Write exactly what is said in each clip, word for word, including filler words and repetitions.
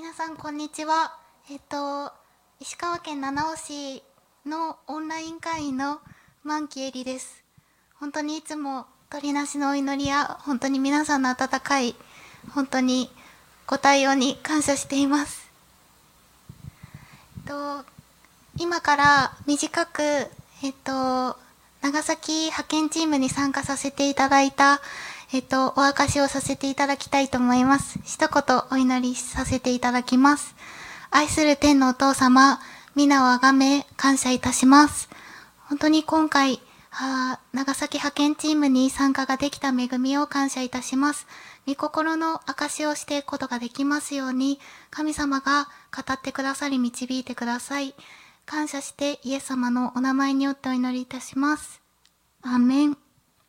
皆さんこんにちは。えっと石川県七尾市のオンライン会員の満木恵里です。本当にいつも鳥なしのお祈りや本当に皆さんの温かい本当にご対応に感謝しています。えっと今から短くえっと長崎派遣チームに参加させていただいたえっと、お明かしをさせていただきたいと思います。一言お祈りさせていただきます。愛する天のお父様、皆をあがめ感謝いたします。本当に今回、あ長崎派遣チームに参加ができた恵みを感謝いたします。御心の証しをしていくことができますように、神様が語ってくださり導いてください。感謝してイエス様のお名前によってお祈りいたします。アーメン。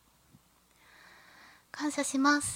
感謝します。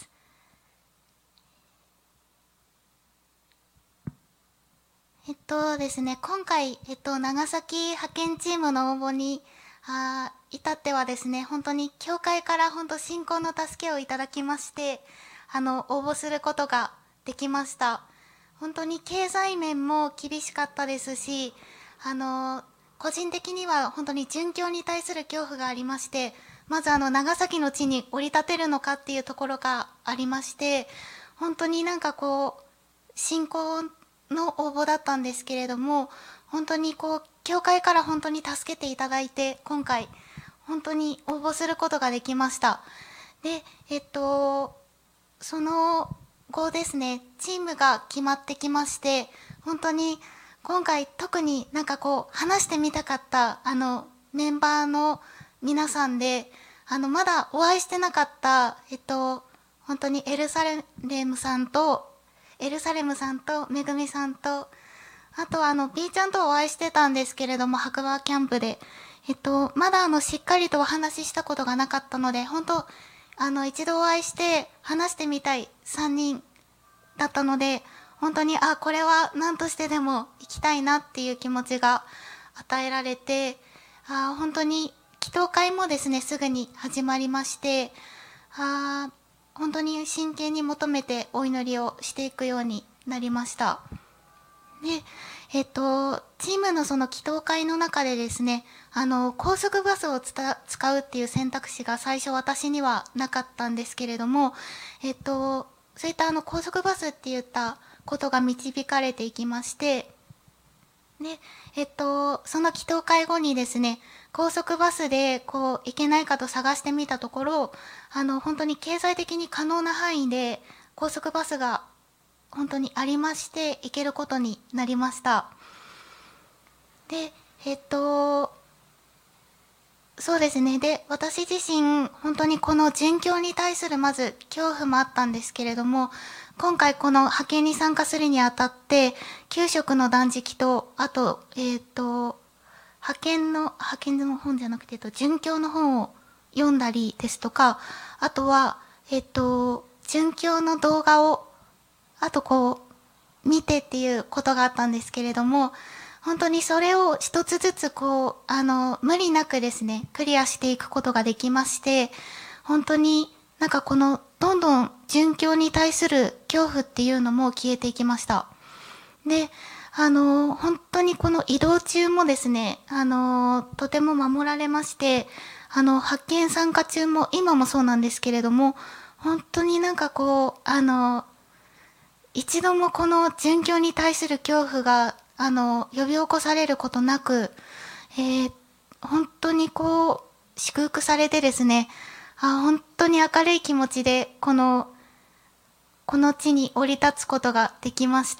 えっとですね、今回、えっと、長崎派遣チームの応募にあ至ってはですね、本当に教会から本当信仰の助けをいただきまして、あの応募することができました。本当に経済面も厳しかったですし、あの個人的には本当に殉教に対する恐怖がありまして、まずあの長崎の地に降り立てるのかっていうところがありまして、本当になんかこう信仰の応募だったんですけれども、本当にこう教会から本当に助けていただいて、今回本当に応募することができました。で、えっとその後ですね、チームが決まってきまして、本当に今回特になんかこう話してみたかったあのメンバーの皆さんで、あのまだお会いしてなかったえっと本当にエルサレムさんとエルサレムさんとめぐみさんと、あとはあの B ちゃんとお会いしてたんですけれども、白馬キャンプでえっとまだあのしっかりとお話ししたことがなかったので、本当あの一度お会いして話してみたいさんにんだったので、本当にあこれは何としてでも行きたいなっていう気持ちが与えられて、あ本当に祈祷会もですねすぐに始まりまして、あ本当に真剣に求めてお祈りをしていくようになりました。でえっとチームのその祈祷会の中でですね、あの高速バスをつた使うっていう選択肢が最初私にはなかったんですけれども、えっとそういったあの高速バスっていったことが導かれていきまして、でえっとその祈祷会後にですね、高速バスでこう行けないかと探してみたところ、あの本当に経済的に可能な範囲で高速バスが本当にありまして、行けることになりました。でえっとそうですね。で私自身本当にこの殉教に対するまず恐怖もあったんですけれども、今回この派遣に参加するにあたってきゅう食の断食と、あとえっと派遣の派遣の本じゃなくて、えっと、殉教の本を読んだりですとか、あとはえっと殉教の動画をあとこう見てっていうことがあったんですけれども、本当にそれを一つずつこうあの無理なくですねクリアしていくことができまして、本当になんかこのどんどん殉教に対する恐怖っていうのも消えていきました。であの本当にこの移動中もですね、あのとても守られまして、あの発見参加中も今もそうなんですけれども、本当になんかこうあの一度もこの殉教に対する恐怖があの呼び起こされることなく、えー、本当にこう祝福されてですね、あ本当に明るい気持ちでこのこの地に降り立つことができました。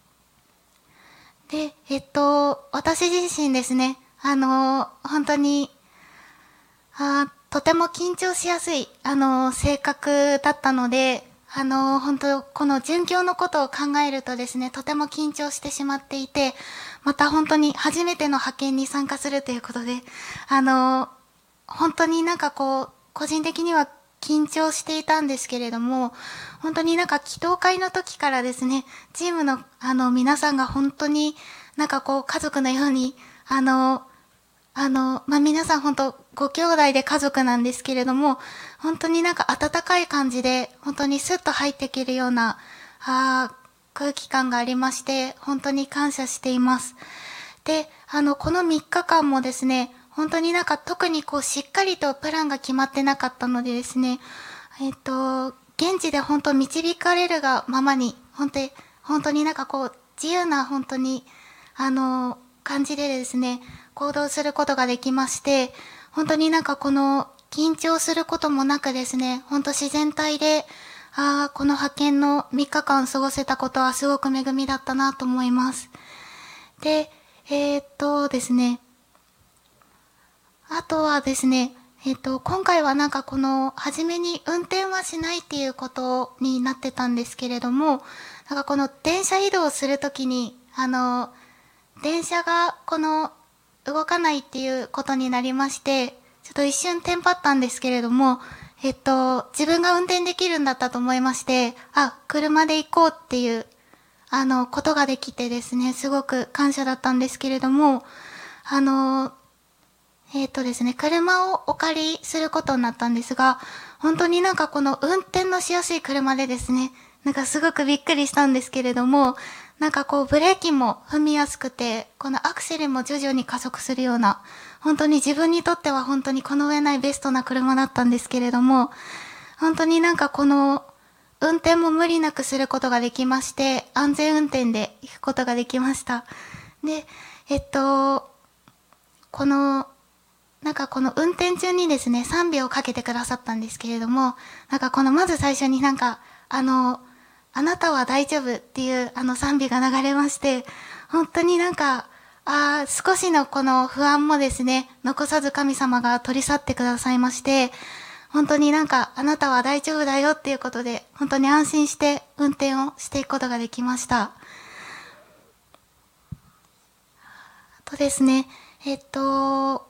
でえっと私自身ですね、あの本当にあとても緊張しやすいあの性格だったので、あの本当この殉教のことを考えるとですね、とても緊張してしまっていて、また本当に初めての派遣に参加するということで、あの本当になんかこう個人的には緊張していたんですけれども、本当になんか祈祷会の時からですね、チームのあの皆さんが本当になんかこう家族のようにあのあの、まあ、皆さん本当ご兄弟で家族なんですけれども、本当になんか温かい感じで本当にスッと入っていけるようなあ空気感がありまして、本当に感謝しています。で、あの、このみっかかんもですね、本当になんか特にこうしっかりとプランが決まってなかったのでですね、えっと、現地で本当導かれるがままに、本当に、本当になんかこう自由な本当に、あの、感じでですね、行動することができまして、本当になんかこの緊張することもなくですね、本当自然体で、ああ、この派遣のみっかかん過ごせたことはすごく恵みだったなと思います。で、えー、っとですね、あとはですね、えっと、今回はなんかこの、初めに運転はしないっていうことになってたんですけれども、なんかこの電車移動するときに、あの、電車がこの、動かないっていうことになりまして、ちょっと一瞬テンパったんですけれども、えっと、自分が運転できるんだったと思いまして、あ、車で行こうっていう、あの、ことができてですね、すごく感謝だったんですけれども、あの、えっとですね、車をお借りすることになったんですが、本当になんかこの運転のしやすい車でですね、なんかすごくびっくりしたんですけれども、なんかこうブレーキも踏みやすくて、このアクセルも徐々に加速するような、本当に自分にとっては本当にこの上ないベストな車だったんですけれども、本当になんかこの運転も無理なくすることができまして、安全運転で行くことができました。で、えっと、この、なんかこの運転中にですね、さんびょうかけてくださったんですけれども、なんかこのまず最初になんか、あの、あなたは大丈夫っていうあの賛美が流れまして、本当になんか、あ少しのこの不安もですね、残さず神様が取り去ってくださいまして、本当になんかあなたは大丈夫だよっていうことで、本当に安心して運転をしていくことができました。あとですね、えっと、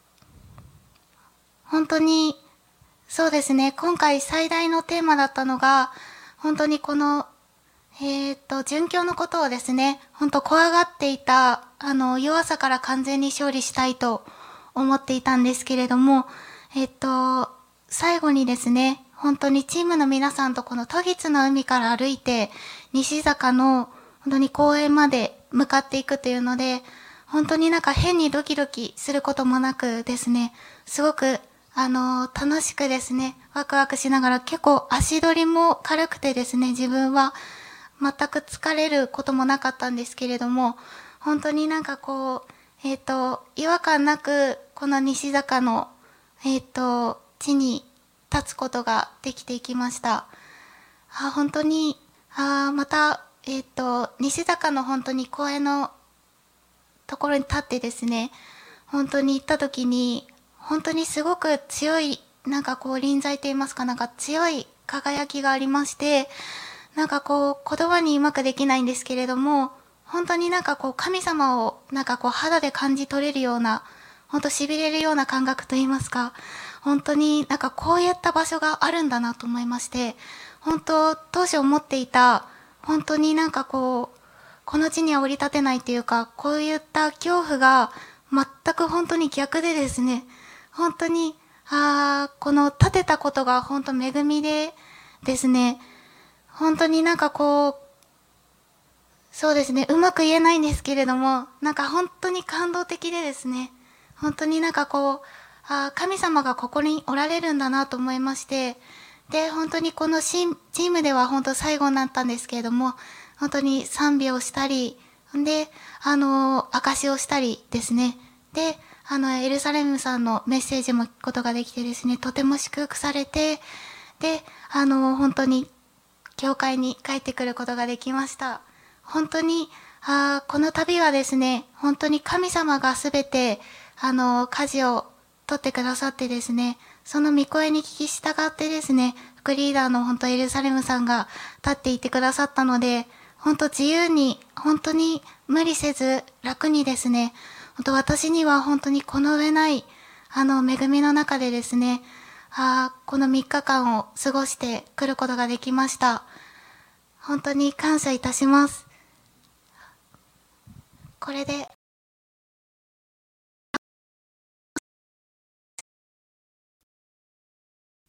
本当に、そうですね、今回最大のテーマだったのが、本当にこの、えっと、殉教のことをですね、本当怖がっていた、あの、弱さから完全に勝利したいと思っていたんですけれども、えっと、最後にですね、本当にチームの皆さんとこの渡月の海から歩いて、西坂の本当に公園まで向かっていくというので、本当になんか変にドキドキすることもなくですね、すごくあのー、楽しくですね、ワクワクしながら結構足取りも軽くてですね、自分は全く疲れることもなかったんですけれども、本当になんかこう、えっと、違和感なくこの西坂の、えっと、地に立つことができていきました。あ、本当に、あ、また、えっと、西坂の本当に公園のところに立ってですね、本当に行った時に、本当にすごく強い、なんかこう臨在と言いますか、なんか強い輝きがありまして、なんかこう言葉にうまくできないんですけれども、本当になんかこう神様をなんかこう肌で感じ取れるような、本当痺れるような感覚と言いますか、本当になんかこういった場所があるんだなと思いまして、本当当初思っていた、本当になんかこう、この地には降り立てないというか、こういった恐怖が全く本当に逆でですね、本当に、あこの立てたことが本当恵みでですね、本当になんかこう、そうですね、うまく言えないんですけれども、なんか本当に感動的でですね、本当になんかこう、あ神様がここにおられるんだなと思いまして、で、本当にこのチームでは本当最後になったんですけれども、本当に賛美をしたり、で、あの、証しをしたりですね、で、あの、エルサレムさんのメッセージも聞くことができてですね、とても祝福されて、で、あの、本当に、教会に帰ってくることができました。本当に、あこの旅はですね、本当に神様がすべて、あの、舵を取ってくださってですね、その御声に聞き従ってですね、副リーダーの本当エルサレムさんが立っていてくださったので、本当自由に、本当に無理せず楽にですね、本当私には本当にこの上ないあの恵みの中でですね、あこのみっかかんを過ごしてくることができました。本当に感謝いたします。これで